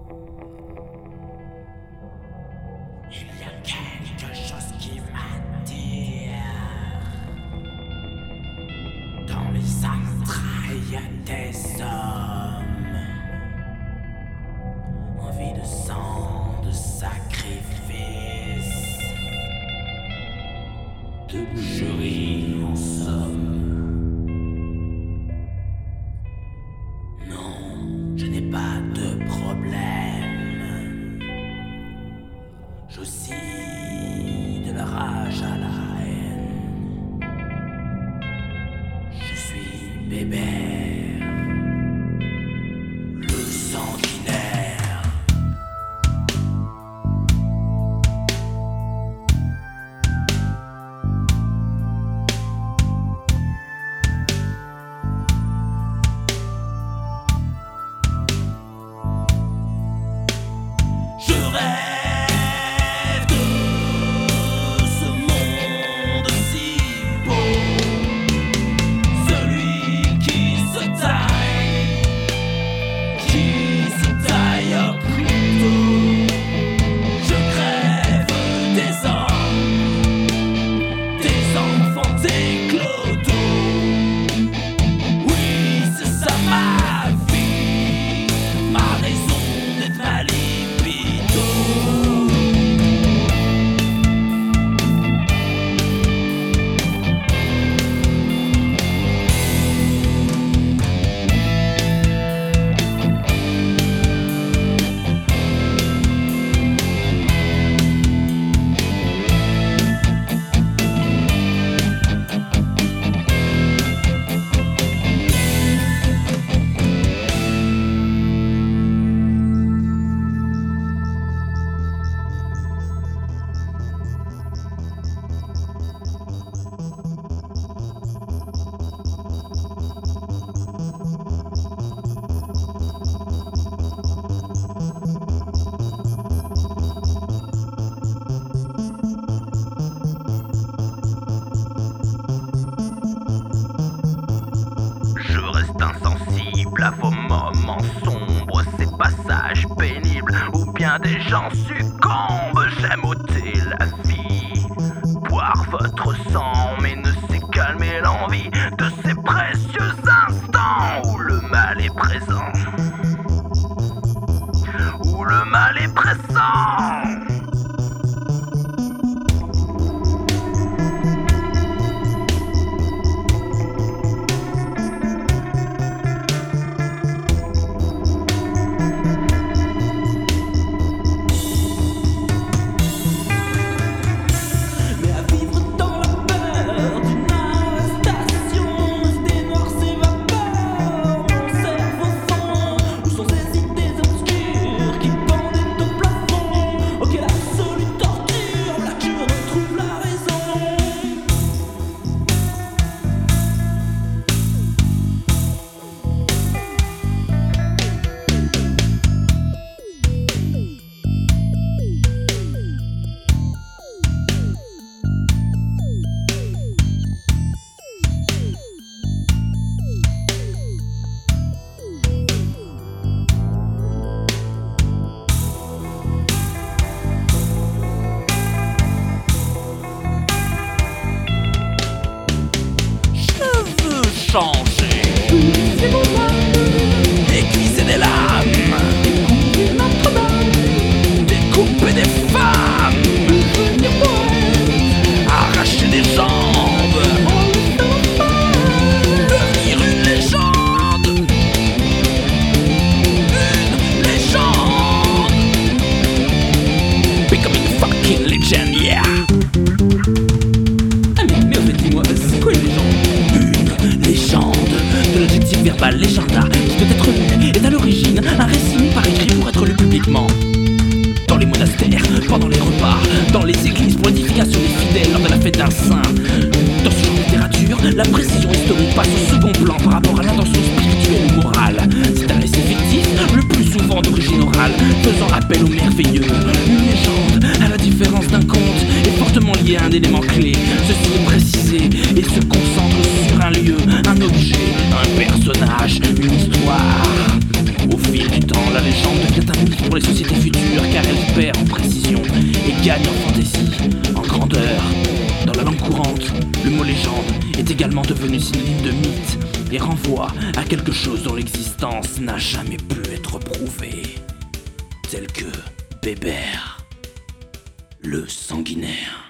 Il y a quelque chose qui m'attire. Dans les entrailles des hommes, envie de sang, de sacrifice, de boucherie en somme. Non, je n'ai pas de problème. J'oscille de la rage à la haine. Je suis Bébert, le sanguinaire. Je rêve de ce monde si beau, celui qui se taille au couteau. Je crève des hommes, des enfants, des clodos. Oui, c'est ça ma vie, ma raison d'être, ma libido. Je reste insensible à vos moments sombres, ces passages pénibles où bien des gens succombent. J'aime ôter la vie, boire votre sang, mais ne sait calmer l'envie de ces précieux instants où le mal est présent, où le mal est pressant. Mais à vivre dans la peur d'une arrestation, des noirs s'évaporent, mon cerveau fond. Où sont ces idées obscures qui pendaient au plafond? Ok, l'absolue torture, là je retrouve la raison. Je veux changer, aiguiser des lames, découper des femmes, arracher des jambes, devenir une légende, becoming a fucking legend, yeah. Ah mais en fait dis-moi, c'est quoi une légende? Une légende, de l'adjectif verbal légenda, qui doit être lu, est à l'origine un récit mis par écrit pour être lu publiquement. Dans les monastères, pendant les repas, dans les églises pour l'édification des fidèles lors de la fête d'un saint. Dans ce genre de littérature, la précision historique passe au second plan par rapport à l'intention spirituelle ou morale. C'est un récit fictif, le plus souvent d'origine orale, faisant appel au merveilleux. Une légende, à la différence d'un conte, est fortement liée à un élément clé. Ceci est précisé et se concentre sur un lieu, un objet, un personnage, une histoire. Au fil du temps, la légende devient un mythe pour les gagne en fantaisie, en grandeur. Dans la langue courante, le mot légende est également devenu synonyme de mythe et renvoie à quelque chose dont l'existence n'a jamais pu être prouvée, tel que Bébert, le sanguinaire.